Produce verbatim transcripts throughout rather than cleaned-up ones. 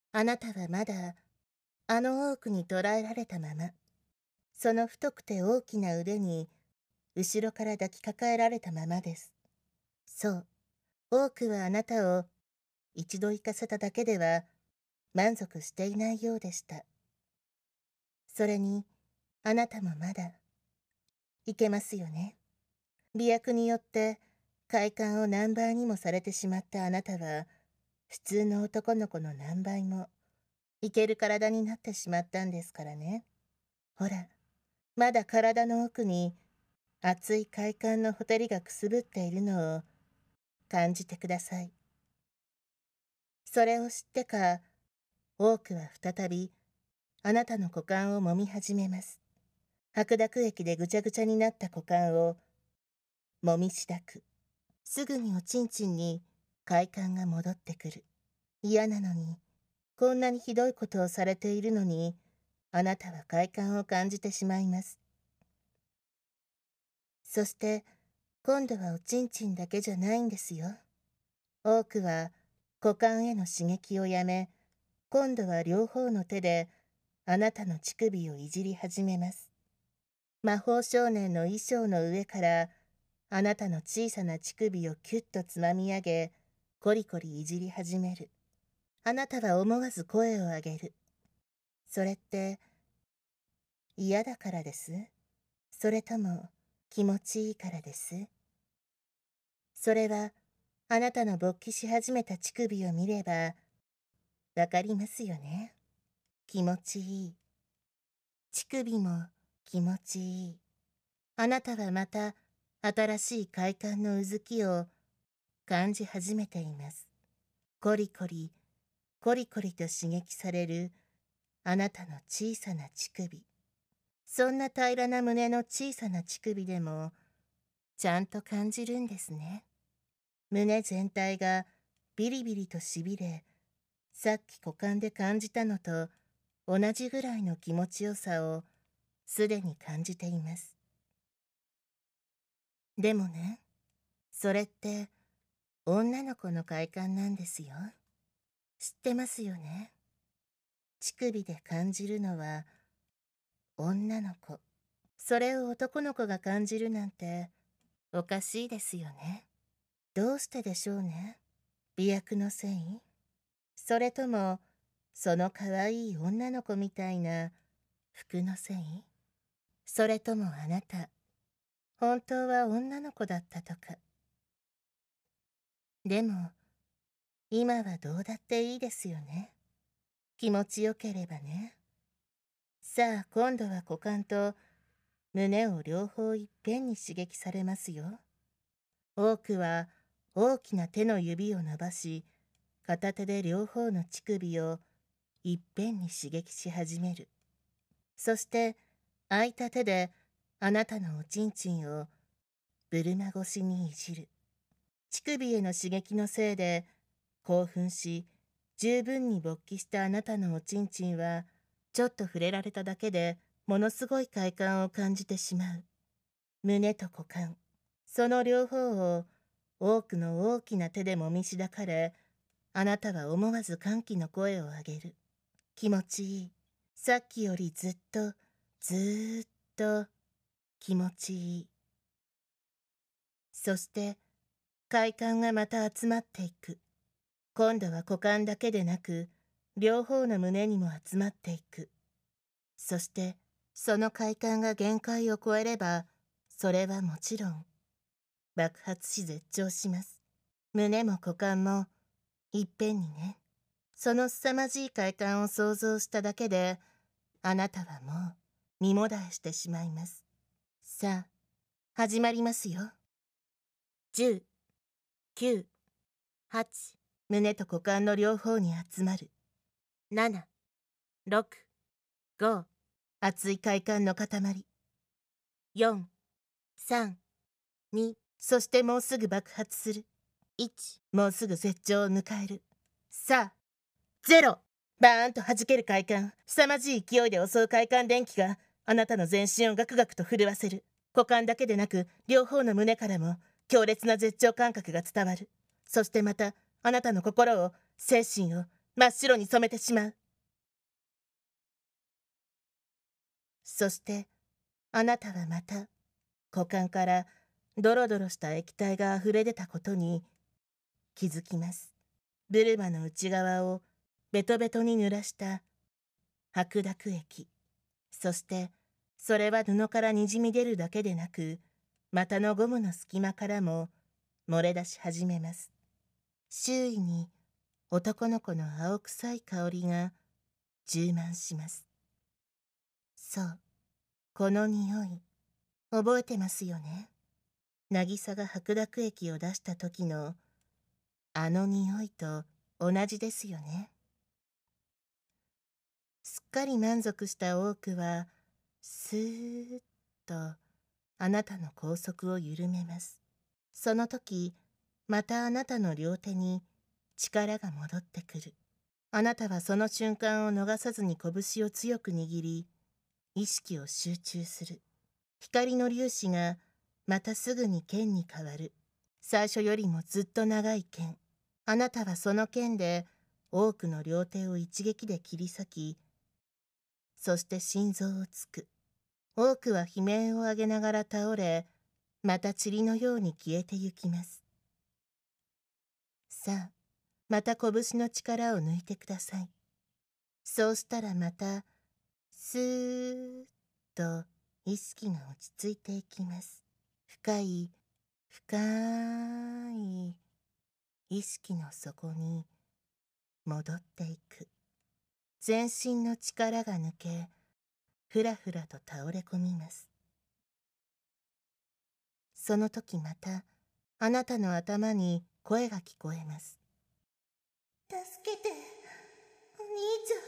あなたはまだ、あの多くに捕らえられたまま、その太くて大きな腕に、後ろから抱きかかえられたままです。そう、多くはあなたを一度行かせただけでは満足していないようでした。それに、あなたもまだ、いけますよね。媚薬によって快感を何倍にもされてしまったあなたは、普通の男の子の何倍も、いける体になってしまったんですからね。ほら、まだ体の奥に熱い快感のほてりがくすぶっているのを感じてください。それを知ってか、多くは再びあなたの股間を揉み始めます。白濁液でぐちゃぐちゃになった股間を揉みしだく。すぐにおちんちんに快感が戻ってくる。嫌なのに、こんなにひどいことをされているのに、あなたは快感を感じてしまいます。そして、今度はおちんちんだけじゃないんですよ。多くは股間への刺激をやめ、今度は両方の手であなたの乳首をいじり始めます。魔法少年の衣装の上からあなたの小さな乳首をキュッとつまみ上げ、コリコリいじり始める。あなたは思わず声を上げる。それって嫌だからです？それとも気持ちいいからです？それはあなたの勃起し始めた乳首を見ればわかりますよね。気持ちいい。乳首も気持ちいい。あなたはまた新しい快感のうずきを感じ始めています。コリコリ、コリコリと刺激されるあなたの小さな乳首。そんな平らな胸の小さな乳首でもちゃんと感じるんですね。胸全体がビリビリとしびれ、さっき股間で感じたのと同じぐらいの気持ちよさをすでに感じています。でもね、それって女の子の快感なんですよ。知ってますよね。乳首で感じるのは女の子。それを男の子が感じるなんておかしいですよね。どうしてでしょうね。媚薬のせい？それともその可愛い女の子みたいな服のせい？それともあなた、本当は女の子だったとか。でも、今はどうだっていいですよね。気持ちよければね。さあ、今度は股間と胸を両方いっぺんに刺激されますよ。多くは大きな手の指を伸ばし、片手で両方の乳首をいっぺんに刺激し始める。そして空いた手であなたのおちんちんをブルマ越しにいじる。乳首への刺激のせいで興奮し、十分に勃起したあなたのおちんちんは、ちょっと触れられただけでものすごい快感を感じてしまう。胸と股間、その両方を多くの大きな手でもみしだかれ、あなたは思わず歓喜の声を上げる。気持ちいい。さっきよりずっと、ずーっと気持ちいい。そして、快感がまた集まっていく。今度は股間だけでなく、両方の胸にも集まっていく。そして、その快感が限界を超えれば、それはもちろん、爆発し絶頂します。胸も股間も、いっぺんにね。その凄まじい快感を想像しただけで、あなたはもう、身もだえしてしまいます。さあ、始まりますよ。じゅう、きゅう、はち、胸と股間の両方に集まる。なな、ろく、ご、熱い快感の塊。よん、さん、に、そしてもうすぐ爆発する。いち、もうすぐ絶頂を迎える。さあ、ゼロ、バーンと弾ける快感、凄まじい勢いで襲う快感電気があなたの全身をガクガクと震わせる。股間だけでなく両方の胸からも強烈な絶頂感覚が伝わる。そしてまたあなたの心を、精神を真っ白に染めてしまう。そしてあなたはまた股間からドロドロした液体があふれ出たことに気づきます。ブルマの内側をベトベトに濡らした白濁液。そしてそれは布からにじみ出るだけでなく、股のゴムの隙間からも漏れ出し始めます。周囲に男の子の青臭い香りが充満します。そう、この匂い、覚えてますよね。渚が白濁液を出した時のあの匂いと同じですよね。すっかり満足したオークは、スーッとあなたの拘束を緩めます。その時、またあなたの両手に力が戻ってくる。あなたはその瞬間を逃さずに拳を強く握り、意識を集中する。光の粒子がまたすぐに剣に変わる。最初よりもずっと長い剣。あなたはその剣で多くの両手を一撃で切り裂き、そして心臓をつく。多くは悲鳴を上げながら倒れ、また塵のように消えてゆきます。さあ、また拳の力を抜いてください。そうしたらまた、スーッと意識が落ち着いていきます。深い、深い意識の底に戻っていく。全身の力が抜け、ふらふらと倒れ込みます。その時また、あなたの頭に声が聞こえます。助けて、お兄ちゃん。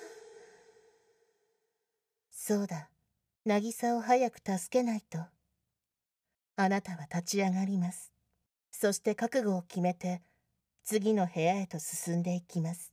そうだ、渚を早く助けないと。あなたは立ち上がります。そして覚悟を決めて、次の部屋へと進んでいきます。